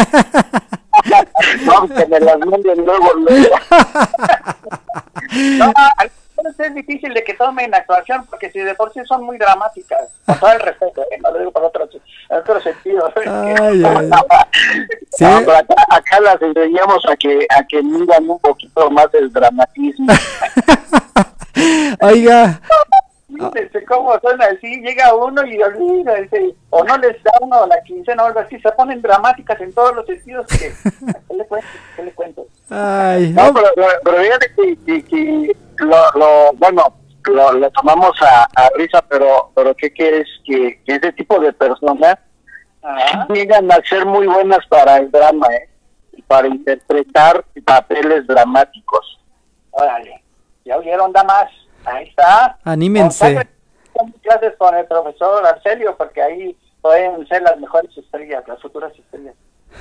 No, que me las manden luego, luego. No, al menos es difícil de que tomen actuación, porque si de por sí son muy dramáticas, con todo el respeto, ¿eh? No lo digo para otro, en otro sentido. Ay, ay. Sí. No, pero acá, acá las enseñamos a que a que miran un poquito más del dramatismo. Oiga, Fíjense cómo son así, llega uno y olvídate, o no les da uno la quincena o algo así, se ponen dramáticas en todos los sentidos. Que, ¿qué le cuento? ¿Qué le cuento? ay, No, pero, pero, pero fíjate que, que, que lo, lo, bueno, lo, lo tomamos a, a risa, pero pero ¿qué quieres? Que, que ese tipo de personas Ajá. llegan a ser muy buenas para el drama, ¿eh? Y para interpretar papeles dramáticos. Órale, ya oyeron, damas, ahí está. anímense. Con clases con el profesor Arcelio, porque ahí pueden ser las mejores estrellas, las futuras estrellas.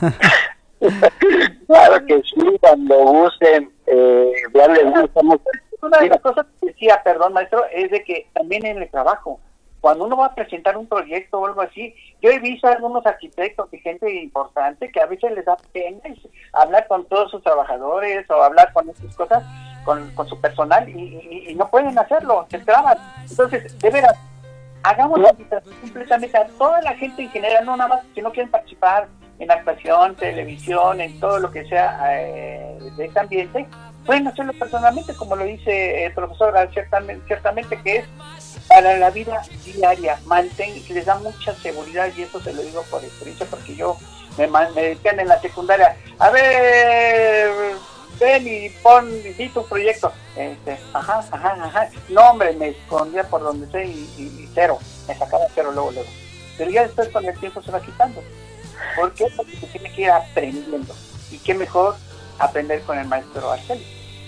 Claro que sí, cuando gusten, eh, ya les gustamos. Una de las cosas que decía, perdón maestro, es de que también en el trabajo, cuando uno va a presentar un proyecto o algo así, yo he visto a algunos arquitectos y gente importante que a veces les da pena hablar con todos sus trabajadores o hablar con estas cosas, con, con su personal, y, y, y no pueden hacerlo, se traban. Entonces, de veras, hagamos la invitación completamente a toda la gente en general, no nada más si no quieren participar en actuación, televisión, en todo lo que sea eh, de este ambiente, pueden hacerlo personalmente, como lo dice el profesor, ciertamente, ciertamente que es para la vida diaria, mantén, les da mucha seguridad, y eso se lo digo por experiencia, porque yo me, me decían en la secundaria, a ver, ven y pon, di tu proyecto, este, ajá, ajá, ajá, no hombre, me escondía por donde sé y, y, y cero, me sacaba cero luego, luego, pero ya después con el tiempo se va quitando. ¿Por qué? Porque se tiene que ir aprendiendo, y qué mejor aprender con el maestro Arcelio.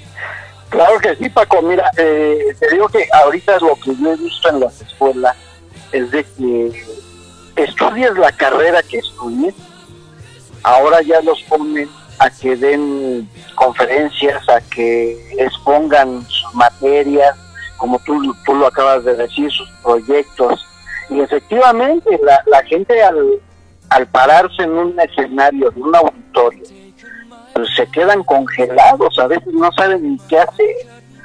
Claro que sí, Paco. Mira, eh, te digo que ahorita lo que yo he visto en las escuelas es de que estudies la carrera que estudies, ahora ya los ponen a que den conferencias, a que expongan sus materias, como tú, tú lo acabas de decir, sus proyectos. Y efectivamente, la, la gente al, al pararse en un escenario, en un auditorio, pues se quedan congelados, a veces no saben ni qué hacer,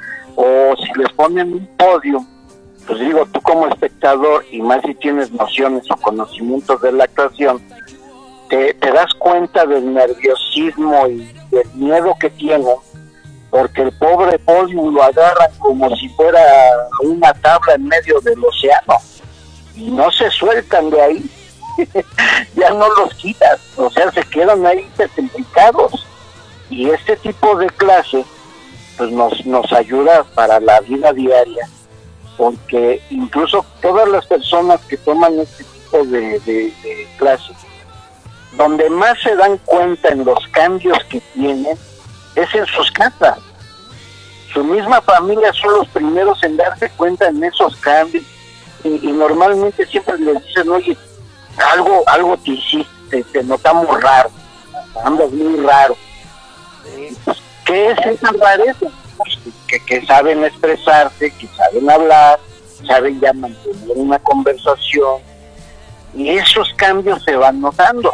o si les ponen un podio, pues digo, tú como espectador, y más si tienes nociones o conocimientos de la actuación, te, te das cuenta del nerviosismo y del miedo que tienen, porque el pobre podio lo agarran como si fuera una tabla en medio del océano, y no se sueltan de ahí, ya no los quitas, o sea, se quedan ahí petrificados. Y este tipo de clase pues nos nos ayuda para la vida diaria, porque incluso todas las personas que toman este tipo de, de, de clases, donde más se dan cuenta en los cambios que tienen es en sus casas. Su misma familia son los primeros en darse cuenta en esos cambios, y, y normalmente siempre les dicen, oye, algo algo te hiciste, te notamos raro, andas muy raro. ¿Qué es esa rareza? Pues que, que saben expresarse, que saben hablar, saben ya mantener una conversación, y esos cambios se van notando.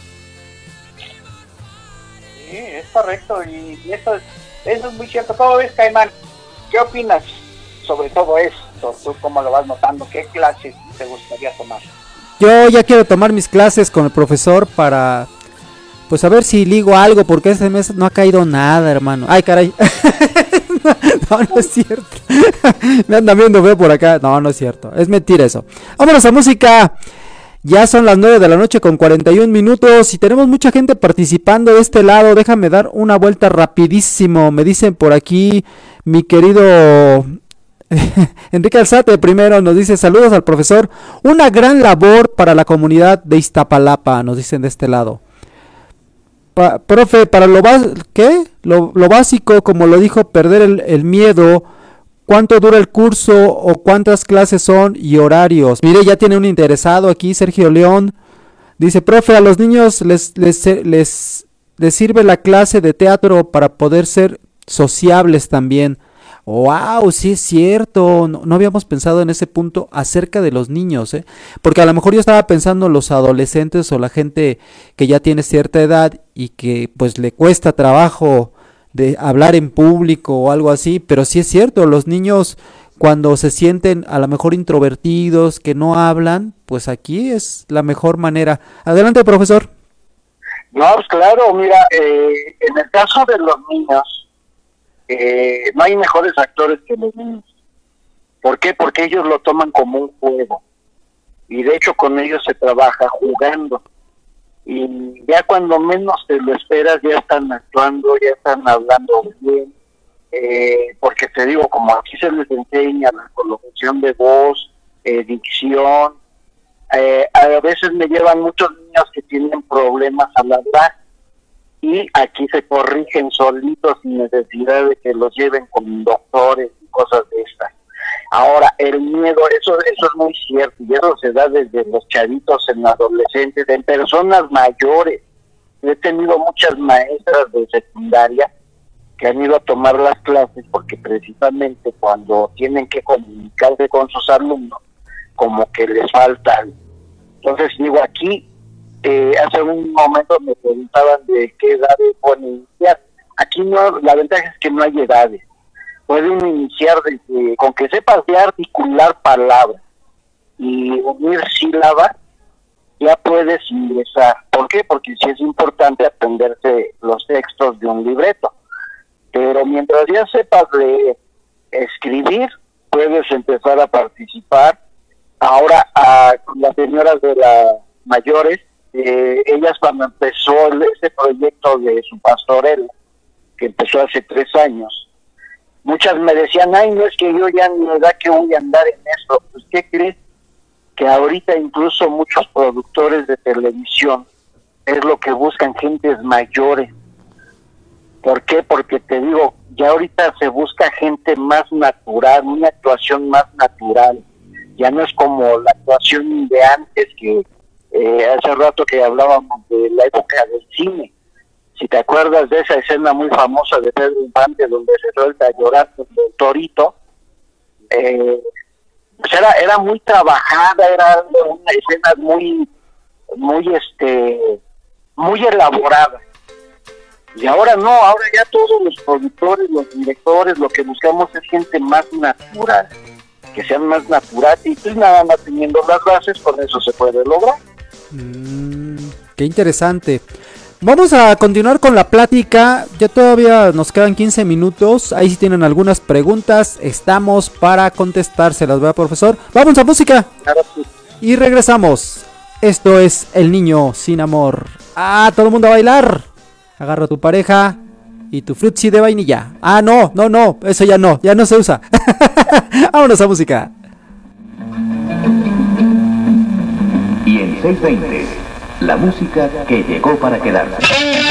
Sí, es correcto, y eso es, eso es muy cierto. ¿Cómo ves, Caimán? ¿Qué opinas sobre todo esto? ¿Tú cómo lo vas notando? ¿Qué clases te gustaría tomar? Yo ya quiero tomar mis clases con el profesor para, pues a ver si ligo algo, porque este mes no ha caído nada, hermano. Ay, caray. No, no es cierto. Me andan viendo feo por acá. No, no es cierto. Es mentira eso. Vámonos a música. Ya son las nueve de la noche con cuarenta y un minutos y tenemos mucha gente participando de este lado. Déjame dar una vuelta rapidísimo. Me dicen por aquí mi querido Enrique Alzate primero nos dice saludos al profesor, una gran labor para la comunidad de Iztapalapa, nos dicen de este lado. Pa, profe, para lo, ¿qué? Lo, lo básico, como lo dijo, perder el, el miedo, ¿cuánto dura el curso o cuántas clases son y horarios? Mire, ya tiene un interesado aquí, Sergio León, dice, profe, a los niños les, les, les, les sirve la clase de teatro para poder ser sociables también. Wow, sí es cierto, no, no habíamos pensado en ese punto acerca de los niños, ¿eh? Porque a lo mejor yo estaba pensando en los adolescentes o la gente que ya tiene cierta edad y que pues le cuesta trabajo de hablar en público o algo así, pero sí es cierto, los niños cuando se sienten a lo mejor introvertidos, que no hablan, pues aquí es la mejor manera. Adelante, profesor. No, pues claro, mira, eh, en el caso de los niños, Eh, no hay mejores actores que los niños. ¿Por qué? Porque ellos lo toman como un juego y de hecho con ellos se trabaja jugando y ya cuando menos te lo esperas ya están actuando, ya están hablando bien, eh, porque te digo, como aquí se les enseña la colocación de voz, eh, dicción, eh, a veces me llevan muchos niños que tienen problemas al hablar y aquí se corrigen solitos sin necesidad de que los lleven con doctores y cosas de estas. Ahora, el miedo, eso eso es muy cierto, y eso se da desde los chavitos, en adolescentes, en personas mayores. He tenido muchas maestras de secundaria que han ido a tomar las clases porque precisamente cuando tienen que comunicarse con sus alumnos, como que les falta. Entonces digo, aquí Eh, hace un momento me preguntaban de qué edades pueden iniciar. Aquí no, la ventaja es que no hay edades. Pueden iniciar desde, con que sepas de articular palabras y unir sílabas, ya puedes ingresar. ¿Por qué? Porque sí es importante aprenderse los textos de un libreto. Pero mientras ya sepas leer, escribir, puedes empezar a participar. Ahora, a las señoras de las mayores, Eh, ellas cuando empezó este proyecto de su pastorela, que empezó hace tres años, muchas me decían, ay, no es que yo ya ni edad que voy a andar en esto. Pues, ¿qué crees? Que ahorita incluso muchos productores de televisión es lo que buscan, gentes mayores. ¿Por qué? Porque te digo, ya ahorita se busca gente más natural, una actuación más natural. Ya no es como la actuación de antes, que Eh, hace rato que hablábamos de la época del cine. Si te acuerdas de esa escena muy famosa de Pedro Infante donde se suelta a llorar con el torito, eh, pues era era muy trabajada, era una escena muy muy este muy elaborada. Y ahora no, ahora ya todos los productores, los directores, lo que buscamos es gente más natural, que sean más naturales, y pues nada más teniendo las bases, con eso se puede lograr. Mm, qué interesante. Vamos a continuar con la plática. Ya todavía nos quedan quince minutos. Ahí si tienen algunas preguntas, estamos para contestárselas, ¿verdad, profesor? Vamos a música. Claro, sí. Y regresamos. Esto es El Niño Sin Amor. Ah, todo el mundo a bailar. Agarra a tu pareja y tu frutzi de vainilla. Ah, no, no, no, eso ya no, ya no se usa. Vámonos a música. Y en seiscientos veinte, la música que llegó para quedarse.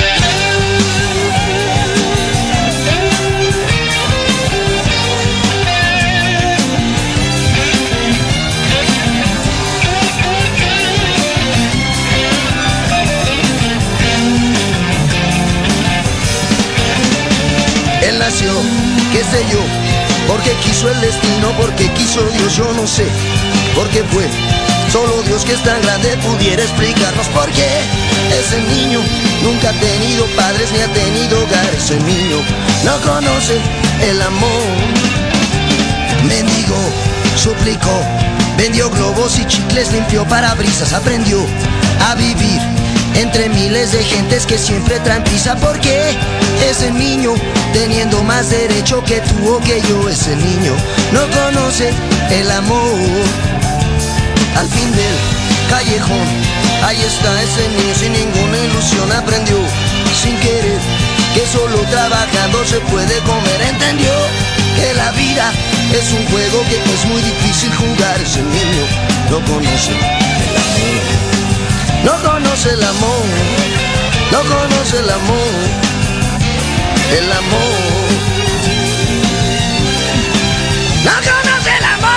Él nació, qué sé yo, porque quiso el destino, porque quiso Dios, yo no sé, porque fue solo Dios, que es tan grande, pudiera explicarnos por qué. Ese niño nunca ha tenido padres ni ha tenido hogar. Ese niño no conoce el amor. Mendigó, suplicó, vendió globos y chicles, limpió parabrisas, aprendió a vivir entre miles de gentes que siempre traen prisa. Porque ese niño, teniendo más derecho que tú o que yo, ese niño no conoce el amor. Al fin del callejón, ahí está ese niño sin ninguna ilusión. Aprendió sin querer que solo trabajando se puede comer. Entendió que la vida es un juego que es muy difícil jugar. Ese niño no conoce el amor, no conoce el amor, no conoce el amor, el amor, no conoce el amor.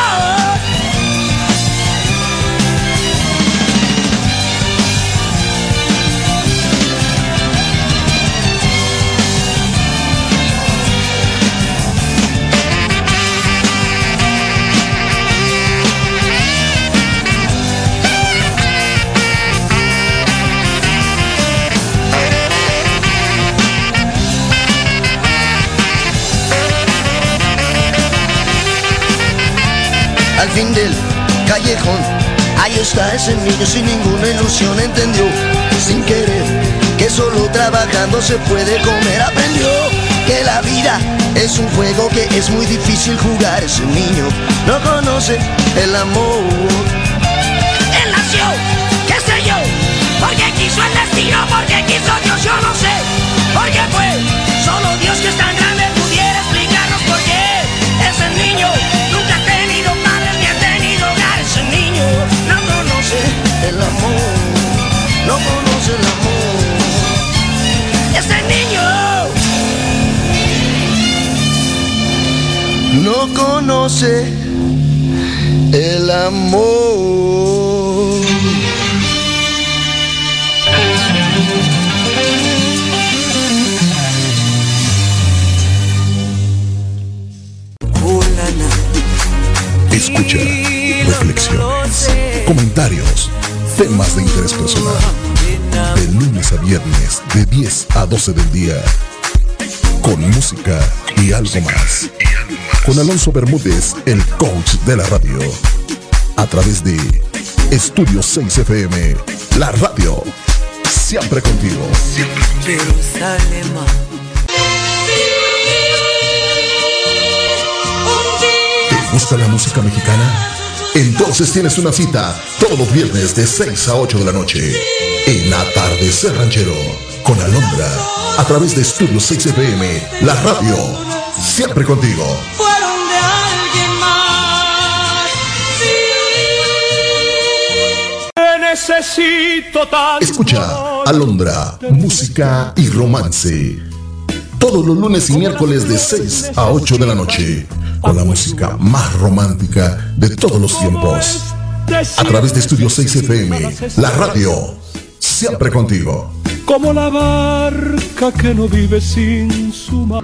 Al fin del callejón, ahí está ese niño sin ninguna ilusión. Entendió, sin querer, que solo trabajando se puede comer. Aprendió que la vida es un juego que es muy difícil jugar. Ese niño no conoce el amor. Él nació, qué sé yo, porque quiso el destino, porque quiso Dios, yo no sé. Porque fue solo Dios, que es tan grande, pudiera explicarnos por qué. Ese niño nunca ha tenido padres ni ha tenido hogar. Ese niño no conoce el amor, no conoce el amor. Ese niño no conoce el amor. Escucha, reflexiones, comentarios, temas de interés personal. De lunes a viernes, de diez a doce del día. Con música y algo más. Con Alonso Bermúdez, el coach de la radio. A través de Estudio seis F M, la radio. Siempre contigo. Jerusalén. ¿Te gusta la música mexicana? Entonces tienes una cita todos los viernes de seis a ocho de la noche en Atardecer Ranchero con Alondra a través de Estudio seis F M, la radio, siempre contigo. Fueron de alguien más. Te necesito tanto. Escucha Alondra, música y romance. Todos los lunes y miércoles de seis a ocho de la noche. Con la música más romántica de todos los tiempos. A través de Estudio seis F M, la radio, siempre contigo. Como la barca que no vive sin su mar.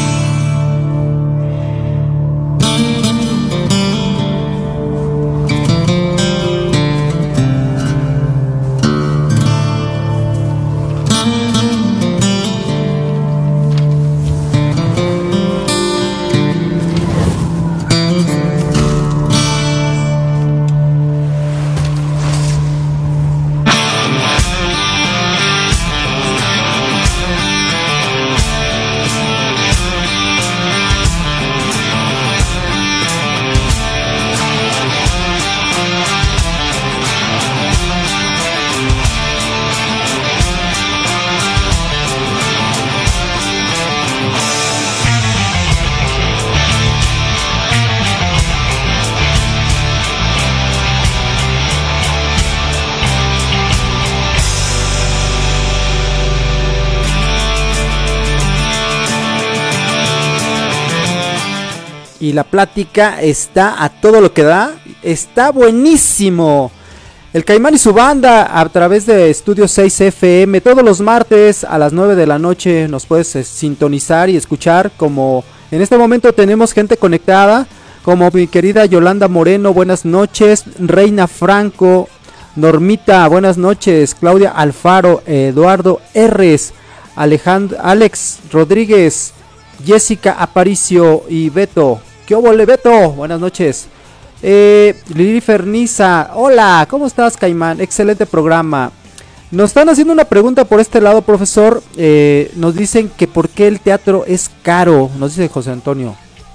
Y la plática está a todo lo que da. Está buenísimo. El Caimán y su banda a través de Estudio seis F M. Todos los martes a las nueve de la noche nos puedes eh, sintonizar y escuchar. Como en este momento tenemos gente conectada. Como mi querida Yolanda Moreno, buenas noches. Reina Franco, Normita, buenas noches. Claudia Alfaro, Eduardo R's, Alejandro, Alex Rodríguez, Jessica Aparicio y Beto. ¿Qué óvole, Beto? Buenas noches. Eh, Lili Ferniza, hola, ¿cómo estás, Caimán? Excelente programa. Nos están haciendo una pregunta por este lado, profesor. Eh, nos dicen que por qué el teatro es caro, nos dice José Antonio.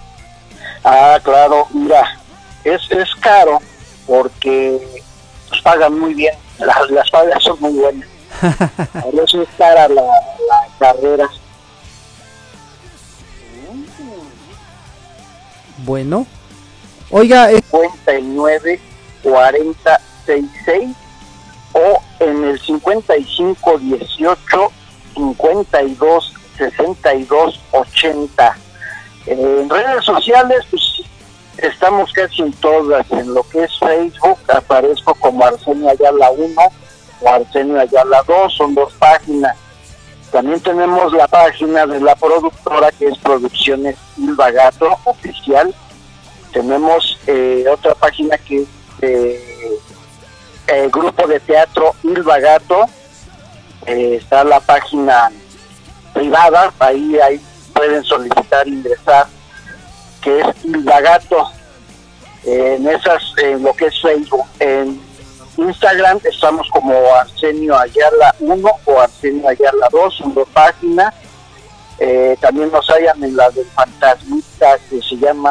Ah, claro, mira, es, es caro porque nos pagan muy bien, las, las pagas son muy buenas. Por eso es cara la, la carrera. Bueno. Oiga, eh... cincuenta y nueve cuarenta sesenta y seis o en el cincuenta y cinco dieciocho cincuenta y dos sesenta y dos ochenta. Eh, en redes sociales, pues estamos casi en todas. En lo que es Facebook aparezco como Arsenio Ayala uno o Arsenio Ayala dos, son dos páginas. También tenemos la página de la productora, que es Producciones Ilva Gato Oficial. Tenemos eh, otra página que es eh, el grupo de teatro Ilva Gato. Eh, está la página privada, ahí, ahí pueden solicitar ingresar, que es Ilva Gato. Eh, en esas, en lo que es Facebook. En Instagram estamos como Arsenio Ayala uno o Arsenio Ayala dos, son dos páginas. Eh, también nos hallan en la del fantasmita que se llama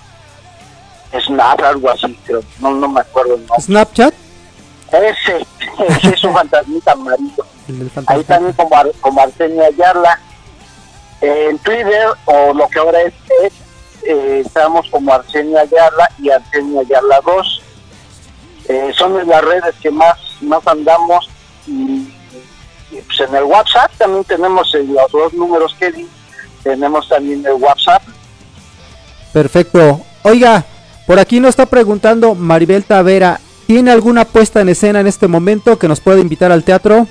Snap, algo así, creo, no, no me acuerdo el nombre. ¿Snapchat? Ese, ese es un fantasmita amarillo. Ahí también como, como Arsenio Ayala. Eh, en Twitter, o lo que ahora es, es eh, estamos como Arsenio Ayala y Arsenio Ayala dos. Eh, son las redes que más, más andamos. Y, y pues en el WhatsApp también tenemos el, los dos números que di. Tenemos también el WhatsApp. Perfecto. Oiga, por aquí nos está preguntando Maribel Tavera, ¿tiene alguna puesta en escena en este momento que nos pueda invitar al teatro?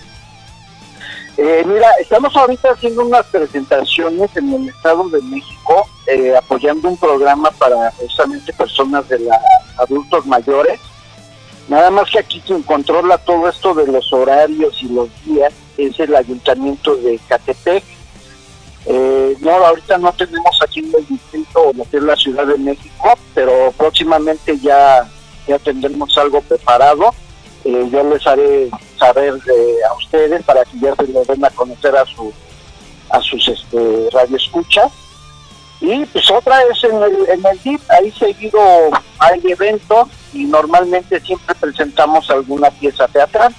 Eh, mira, estamos ahorita haciendo unas presentaciones en el Estado de México, eh, apoyando un programa para justamente personas de la adultos mayores. Nada más que aquí quien controla todo esto de los horarios y los días es el Ayuntamiento de Ecatepec. Eh, no, ahorita no tenemos aquí en el distrito, lo que es la Ciudad de México, pero próximamente ya, ya tendremos algo preparado. Eh, yo les haré saber de, a ustedes para que ya se lo den a conocer a su a sus este radioescuchas. Y pues otra es en el, en el D I P, ahí seguido hay eventos y normalmente siempre presentamos alguna pieza teatral.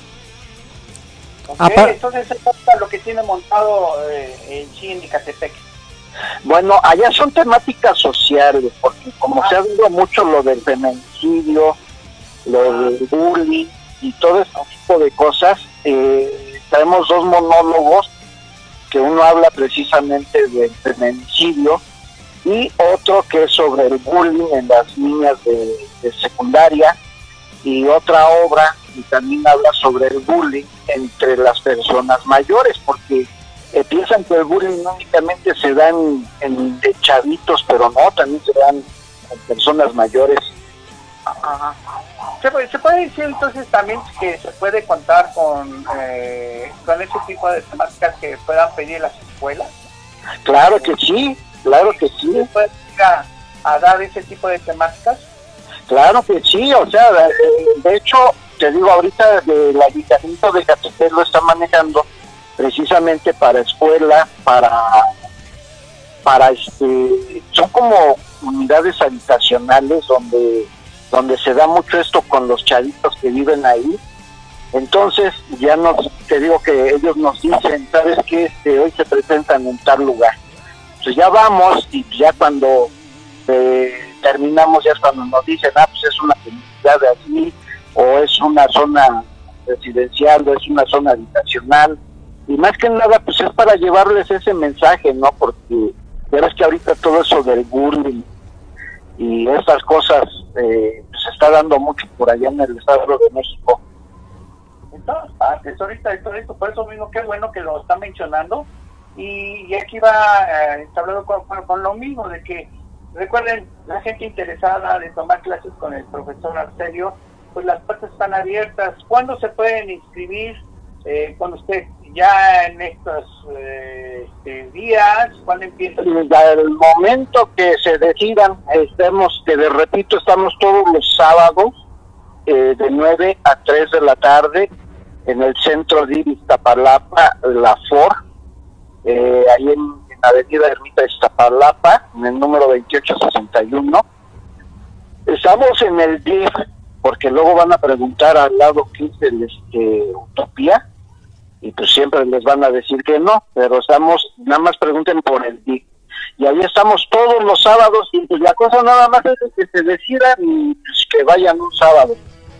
Okay, entonces es lo que tiene montado eh, en sí en Ecatepec. Bueno, allá son temáticas sociales, porque como ah. se ha visto mucho lo del feminicidio, lo ah. del bullying y todo este tipo de cosas, eh, tenemos dos monólogos, que uno habla precisamente del feminicidio y otro que es sobre el bullying en las niñas de, de secundaria, y otra obra y también habla sobre el bullying entre las personas mayores, porque eh, piensan que el bullying no únicamente se da en, en de chavitos, pero no, también se dan en personas mayores. Ajá. ¿Se puede, se puede decir entonces también que se puede contar con, eh, con ese tipo de temáticas que puedan pedir las escuelas? Claro que sí, claro que sí. ¿Se puede ir a, a dar ese tipo de temáticas? Claro que sí, o sea, de hecho, te digo, ahorita el Ayuntamiento de Ecatepec lo está manejando precisamente para escuela, para, para este, son como unidades habitacionales donde, donde se da mucho esto con los chavitos que viven ahí. Entonces, ya nos, te digo que ellos nos dicen, ¿sabes qué? Este, hoy se presentan en tal lugar. Entonces ya vamos y ya cuando eh, terminamos, ya cuando nos dicen, ah, pues es una comunidad de así, o es una zona residencial, o es una zona habitacional, y más que nada, pues es para llevarles ese mensaje, ¿no? Porque ya ves que ahorita todo eso del bullying y estas cosas eh, se está dando mucho por allá en el Estado de México. En todas partes, ahorita todo esto, por eso mismo, qué bueno que lo está mencionando, y, y aquí va eh, está hablando con, con, con lo mismo, de que recuerden, la gente interesada de tomar clases con el profesor Arsenio, pues las puertas están abiertas. ¿Cuándo se pueden inscribir eh, con usted? ¿Ya en estos eh, este, días? ¿Cuándo empieza? El momento que se decidan, estemos, que de repito, estamos todos los sábados eh, de nueve a tres de la tarde en el centro de Iztapalapa, la F O R, eh, ahí en Avenida Ermita de Iztapalapa, en el número veintiocho sesenta y uno. Estamos en el D I F, porque luego van a preguntar al lado qué es el este, Utopía, y pues siempre les van a decir que no, pero estamos, nada más pregunten por el D I F. y ahí estamos todos los sábados, y pues la cosa nada más es que se decidan y pues, que vayan un sábado.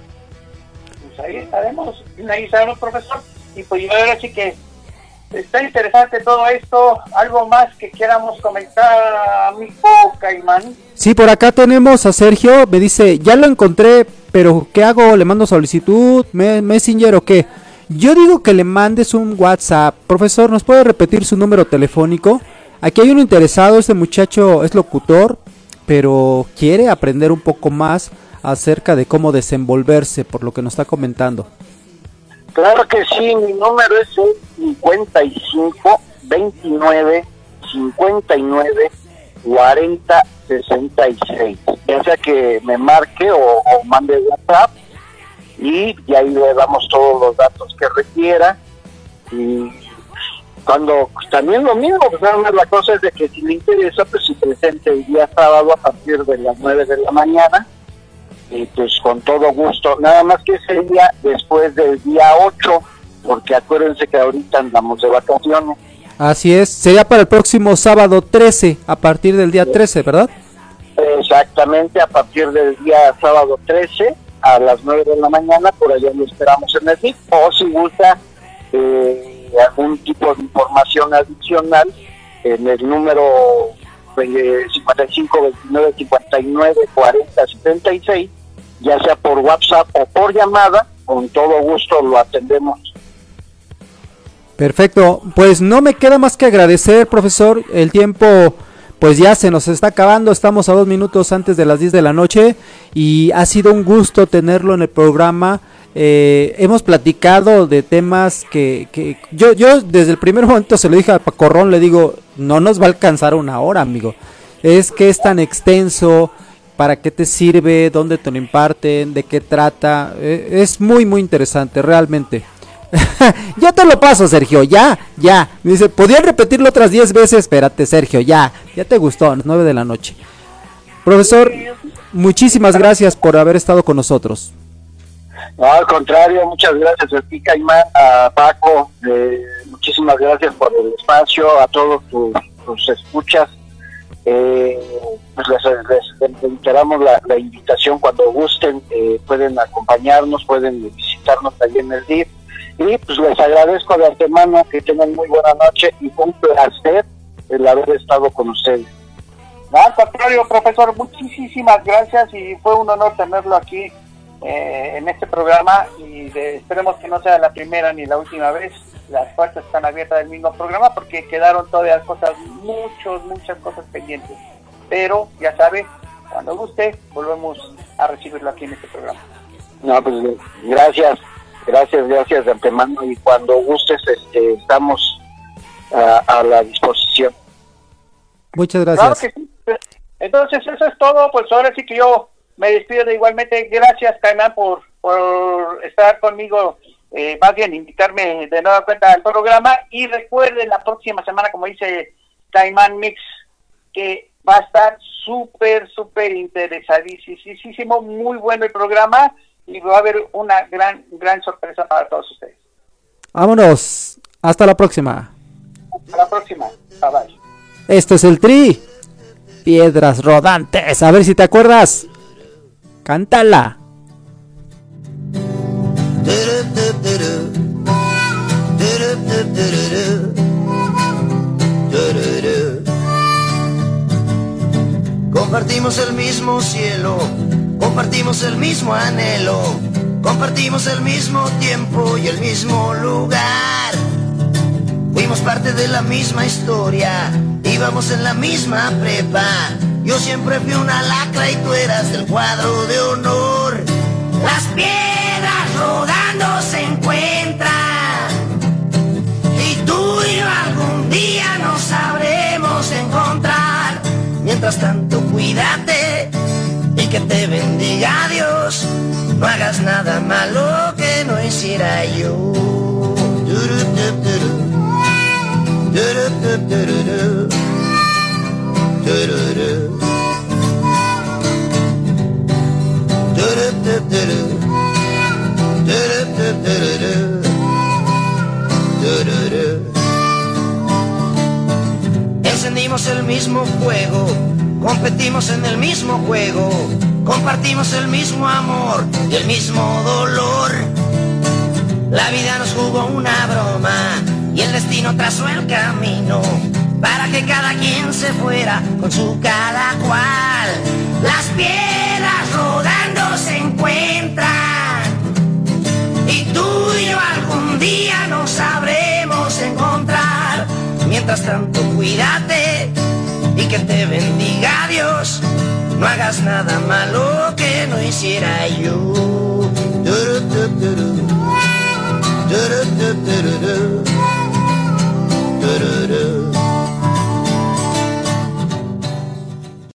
Pues ahí estaremos, ahí estaremos, profesor, y pues yo ahora sí que está interesante todo esto. ¿Algo más que queramos comentar, amigo Caimán? Sí, por acá tenemos a Sergio, me dice, ya lo encontré, pero ¿qué hago? ¿Le mando solicitud, me, Messenger o qué? Yo digo que le mandes un WhatsApp. Profesor, ¿nos puede repetir su número telefónico? Aquí hay uno interesado, este muchacho es locutor, pero quiere aprender un poco más acerca de cómo desenvolverse, por lo que nos está comentando. Claro que sí, mi número es el cincuenta y cinco, veintinueve, cincuenta y nueve, cuarenta, sesenta y seis. Ya sea que me marque o, o mande WhatsApp y, y ahí le damos todos los datos que requiera. Y cuando pues, también lo mismo, pues nada más la cosa es de que si le interesa, pues se presente el día sábado a partir de las nueve de la mañana. Y pues con todo gusto, nada más que ese día después del día ocho, porque acuérdense que ahorita andamos de vacaciones. Así es, sería para el próximo sábado trece, a partir del día trece, ¿verdad? Exactamente, a partir del día sábado trece, a las nueve de la mañana, por allá lo esperamos en el D I F, o si gusta eh, algún tipo de información adicional, en el número cincuenta y cinco, veintinueve, cincuenta y nueve, cuarenta, setenta y seis, ya sea por WhatsApp o por llamada, con todo gusto lo atendemos. Perfecto, pues no me queda más que agradecer, profesor, el tiempo pues ya se nos está acabando, estamos a dos minutos antes de las diez de la noche y ha sido un gusto tenerlo en el programa. Eh, hemos platicado de temas que, que yo, yo desde el primer momento se lo dije a Pacorrón, le digo, no nos va a alcanzar una hora, amigo, es que es tan extenso, para qué te sirve, dónde te lo imparten, de qué trata, eh, es muy muy interesante, realmente. Ya te lo paso, Sergio, ya, ya, me dice, ¿podían repetirlo otras diez veces? Espérate, Sergio, ya, ya te gustó, a las nueve de la noche. Profesor, muchísimas gracias por haber estado con nosotros. No, al contrario, muchas gracias a ti, Caimán, a Paco, eh, muchísimas gracias por el espacio, a todos tus, tus escuchas. Eh, pues les, les, les reiteramos la, la invitación cuando gusten, eh, pueden acompañarnos, pueden visitarnos allí en el D I F, y pues les agradezco de antemano, que tengan muy buena noche y fue un placer el haber estado con ustedes. No, al contrario, profesor, muchísimas gracias y fue un honor tenerlo aquí eh, en este programa y de, esperemos que no sea la primera ni la última vez. Las puertas están abiertas del mismo programa porque quedaron todavía cosas, muchos, muchas cosas pendientes. Pero, ya sabe, cuando guste, volvemos a recibirlo aquí en este programa. No, pues gracias, gracias, gracias de antemano y cuando gustes este, estamos a, a la disposición. Muchas gracias. Claro que sí. Entonces, eso es todo. Pues ahora sí que yo me despido de igualmente. Gracias, Caimán, por, por estar conmigo. Eh, más bien invitarme de nueva cuenta al programa y recuerden la próxima semana, como dice Caimán Mix, que va a estar súper, súper interesadísimo, muy bueno el programa y va a haber una gran, gran sorpresa para todos ustedes. Vámonos, hasta la próxima. Hasta la próxima, bye bye. Esto es el Tri, Piedras Rodantes, a ver si te acuerdas, cántala. Compartimos el mismo cielo, compartimos el mismo anhelo, compartimos el mismo tiempo y el mismo lugar. Fuimos parte de la misma historia, íbamos en la misma prepa. Yo siempre fui una lacra y tú eras del cuadro de honor. Las piedras rodando se encuentran y tú y yo algún día nos sabremos encontrar. Mientras tanto cuídate y que te bendiga Dios. No hagas nada malo que no hiciera yo. Encendí Elegimos el mismo juego, competimos en el mismo juego, compartimos el mismo amor y el mismo dolor. La vida nos jugó una broma y el destino trazó el camino para que cada quien se fuera con su cada cual. Las piedras rodando se encuentran y tú y yo algún día nos sabremos encontrar. Mientras tanto cuídate y que te bendiga Dios, no hagas nada malo que no hiciera yo. Du-du-du-du-du. Du-du-du-du-du. Du-du-du.